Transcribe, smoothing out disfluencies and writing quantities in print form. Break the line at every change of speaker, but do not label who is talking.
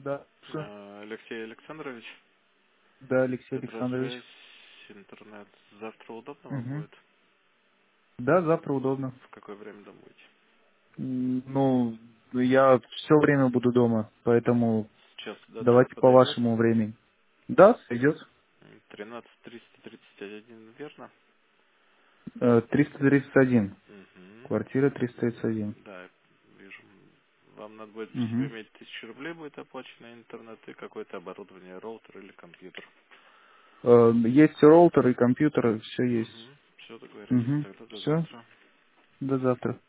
Да. Что?
Алексей Александрович,
Да, Алексей Александрович.
Петросвязь, интернет. Завтра удобно вам
Угу.
будет?
Да, завтра удобно.
В какое время домой?
Ну, я все время буду дома, поэтому
Сейчас до трех
давайте по
подойдет?
вашему времени. Да, сойдет.
13331, верно?
331.
Угу.
Квартира 331.
Да, вижу. Вам надо будет при себе
Угу.
иметь 1000 рублей, будет оплачено интернет и какое-то оборудование, роутер или компьютер.
Есть роутер и компьютер, все есть.
Угу. Все, договорились.
Угу.
Тогда до
Все,
завтра.
до завтра.